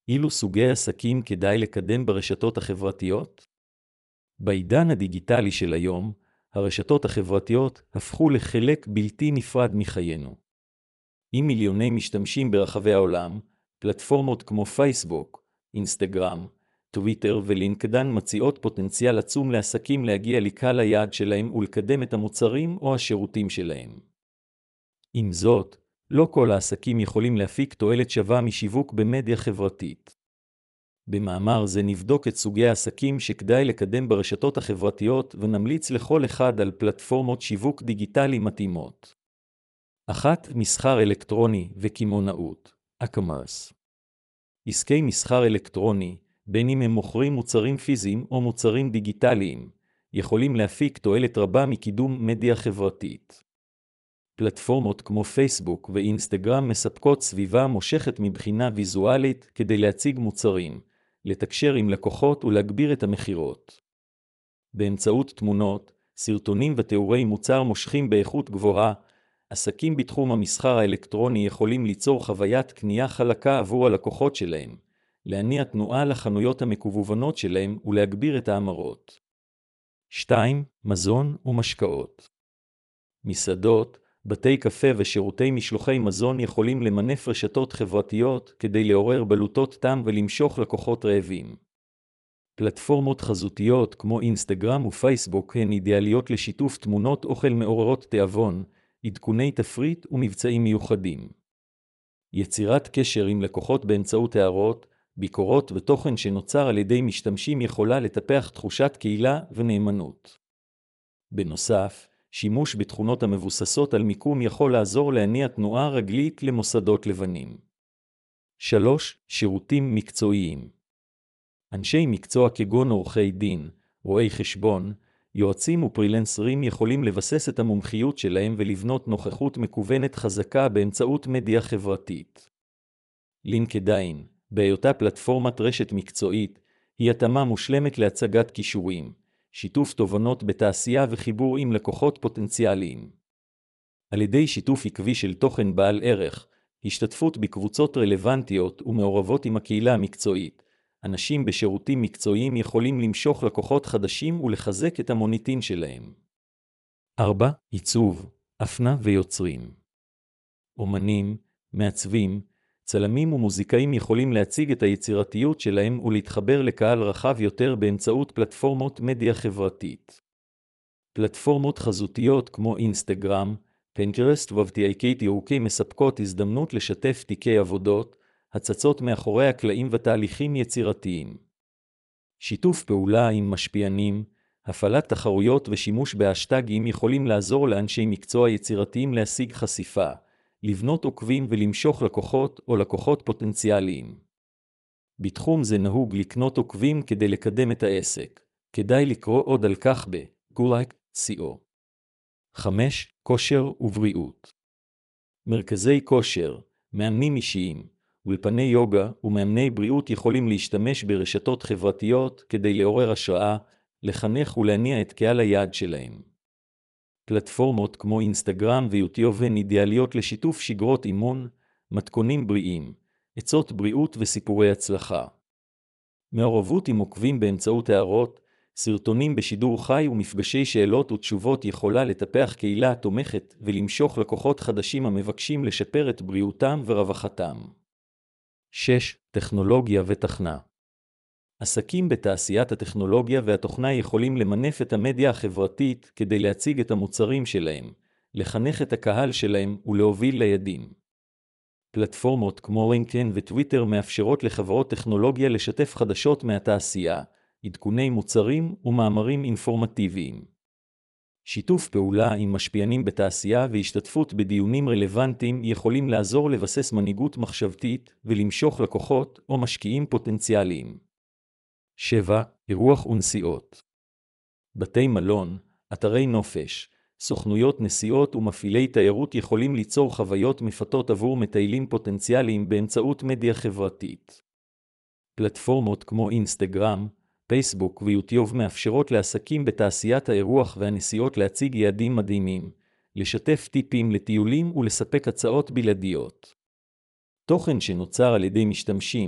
אילו סוגי עסקים כדאי לקדם ברשתות החברתיות? בעידן הדיגיטלי של היום, הרשתות החברתיות הפכו לחלק בלתי נפרד מחיינו. עם מיליוני משתמשים ברחבי העולם, פלטפורמות כמו פייסבוק, אינסטגרם, טוויטר ולינקדאין מציעות פוטנציאל עצום לעסקים להגיע לקהל היעד שלהם ולקדם את המוצרים או השירותים שלהם. עם זאת, לא כל העסקים יכולים להפיק תועלת שווה משיווק במדיה חברתית. במאמר זה נבדוק את סוגי העסקים שכדאי לקדם ברשתות החברתיות ונמליץ לכל אחד על פלטפורמות שיווק דיגיטלי מתאימות. 1. מסחר אלקטרוני וקמעונאות, e-commerce. עסקי מסחר אלקטרוני, בין אם הם מוכרים מוצרים פיזיים או מוצרים דיגיטליים, יכולים להפיק תועלת רבה מקידום מדיה חברתית. פלטפורמות כמו פייסבוק ואינסטגרם מספקות סביבה מושכת מבחינה ויזואלית כדי להציג מוצרים, לתקשר עם לקוחות ולהגביר את המחירות. באמצעות תמונות, סרטונים ותיאורי מוצר מושכים באיכות גבוהה, עסקים בתחום המסחר האלקטרוני יכולים ליצור חוויית קנייה חלקה עבור הלקוחות שלהם, להניע תנועה לחנויות המקוונים שלהם ולהגביר את האמרות. 2. מזון ומשקאות. מסעדות, בתי קפה ושירותי משלוחי מזון יכולים למנף רשתות חברתיות כדי לעורר בלוטות טעם ולמשוך לקוחות רעבים. פלטפורמות חזותיות כמו אינסטגרם ופייסבוק הן אידיאליות לשיתוף תמונות אוכל מעוררות תיאבון, עדכוני תפריט ומבצעים מיוחדים. יצירת קשר עם לקוחות באמצעות הערות, ביקורות ותוכן שנוצר על ידי משתמשים יכולה לטפח תחושת קהילה ונאמנות. בנוסף, שימוש בתכונות המבוססות על מיקום יכול לעזור להניע תנועה רגלית למוסדות לבנים. 3. שירותים מקצועיים. אנשי מקצוע כגון עורכי דין, רואי חשבון, יועצים ופרילנסרים יכולים לבסס את המומחיות שלהם ולבנות נוכחות מקוונת חזקה באמצעות מדיה חברתית. לינקדאין, בהיותה פלטפורמת רשת מקצועית, היא התאמה מושלמת להצגת כישורים, שיתוף תובנות בתעשייה וחיבור עם לקוחות פוטנציאליים. על ידי שיתוף עקבי של תוכן בעל ערך, השתתפות בקבוצות רלוונטיות ומעורבות עם הקהילה המקצועית, אנשים בשירותים מקצועיים יכולים למשוך לקוחות חדשים ולחזק את המוניטין שלהם. 4. עיצוב, אפנה ויוצרים. אומנים, מעצבים, צלמים ומוזיקאים יכולים להציג את היצירתיות שלהם ולהתחבר לקהל רחב יותר באמצעות פלטפורמות מדיה חברתית. פלטפורמות חזותיות כמו אינסטגרם, פינטרסט ו-TikTok מספקות הזדמנות לשתף תיקי עבודות, הצצות מאחורי הקלעים ותהליכים יצירתיים. שיתוף פעולה עם משפיענים, הפעלת תחרויות ושימוש בהשטגים יכולים לעזור לאנשי מקצוע יצירתיים להשיג חשיפה, לבנות עוקבים ולמשוך לקוחות או לקוחות פוטנציאליים. בתחום זה נהוג לקנות עוקבים כדי לקדם את העסק. כדאי לקרוא עוד על כך ב-Gulak.co. 5. כושר ובריאות. מרכזי כושר, מאמנים אישיים, אולפני יוגה ומאמני בריאות יכולים להשתמש ברשתות חברתיות כדי לעורר השראה, לחנך ולהניע את קהל היעד שלהם. פלטפורמות כמו אינסטגרם ויוטיוב הן אידיאליות לשיתוף שגרות אימון, מתכונים בריאים, עצות בריאות וסיפורי הצלחה. מעורבות עם עוקבים באמצעות הערות, סרטונים בשידור חי ומפגשי שאלות ותשובות יכולה לטפח קהילה תומכת ולמשוך לקוחות חדשים המבקשים לשפר את בריאותם ורווחתם. 6. טכנולוגיה ותכנה. עסקים בתעשיית הטכנולוגיה והתוכנה יכולים למנף את המדיה החברתית כדי להציג את המוצרים שלהם, לחנך את הקהל שלהם ולהוביל ליעדים. פלטפורמות כמו לינקדאין וטוויטר מאפשרות לחברות טכנולוגיה לשתף חדשות מהתעשייה, עדכוני מוצרים ומאמרים אינפורמטיביים. שיתוף פעולה עם משפיענים בתעשייה והשתתפות בדיונים רלוונטיים יכולים לעזור לבסס מנהיגות מחשבתית ולמשוך לקוחות או משקיעים פוטנציאליים. 7. אירוח ונסיעות. בתי מלון, אתרי נופש, סוכנויות נסיעות ומפעילי תיירות יכולים ליצור חוויות מפתות עבור מטיילים פוטנציאליים באמצעות מדיה חברתית. פלטפורמות כמו אינסטגרם, פייסבוק ויוטיוב מאפשרות לעסקים בתעשיית האירוח והנסיעות להציג יעדים מדהימים, לשתף טיפים לטיולים ולספק הצעות בלעדיות. תוכן שנוצר על ידי משתמשים,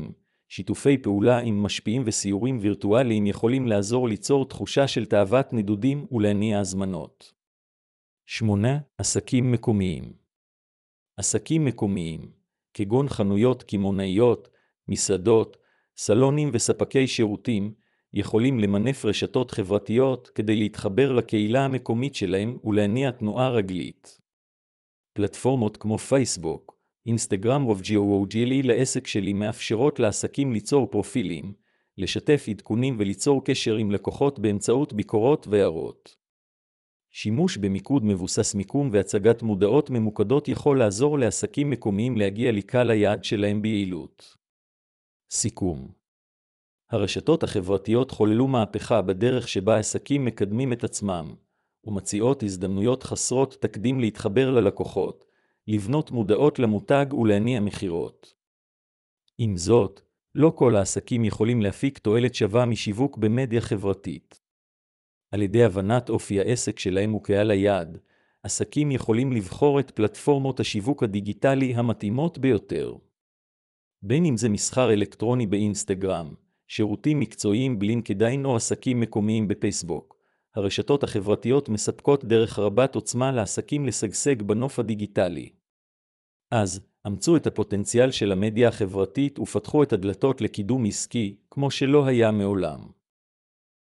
שיתופי פעולה עם משפיעים וסיורים וירטואליים יכולים לעזור ליצור תחושה של תאוות נדודים ולהניע הזמנות. 8. עסקים מקומיים. עסקים מקומיים, כגון חנויות קמעונאיות, מסעדות, סלונים וספקי שירותים, יכולים למנף רשתות חברתיות כדי להתחבר לקהילה המקומית שלהם ולהניע תנועה רגלית. פלטפורמות כמו פייסבוק, אינסטגרם וג'ילי לעסק שלי מאפשרות לעסקים ליצור פרופילים, לשתף עדכונים וליצור קשר עם לקוחות באמצעות ביקורות והערות. שימוש במיקוד מבוסס מיקום והצגת מודעות ממוקדות יכול לעזור לעסקים מקומיים להגיע לקהל היעד שלהם ביעילות. סיכום. הרשתות החברתיות חוללו מהפכה בדרך שבה עסקים מקדמים את עצמם, ומציעות הזדמנויות חסרות תקדים להתחבר ללקוחות, לבנות מודעות למותג ולהניע מחירות. עם זאת, לא כל העסקים יכולים להפיק תועלת שווה משיווק במדיה חברתית. על ידי הבנת אופי העסק שלהם וקהל היעד, עסקים יכולים לבחור את פלטפורמות השיווק הדיגיטלי המתאימות ביותר. בין אם זה מסחר אלקטרוני באינסטגרם, שירותים מקצועיים בלינקדאין או עסקים מקומיים בפייסבוק, הרשתות החברתיות מספקות דרך רבת עוצמה לעסקים לשגשג בנוף הדיגיטלי. אז, אמצו את הפוטנציאל של המדיה החברתית ופתחו את הדלתות לקידום עסקי, כמו שלא היה מעולם.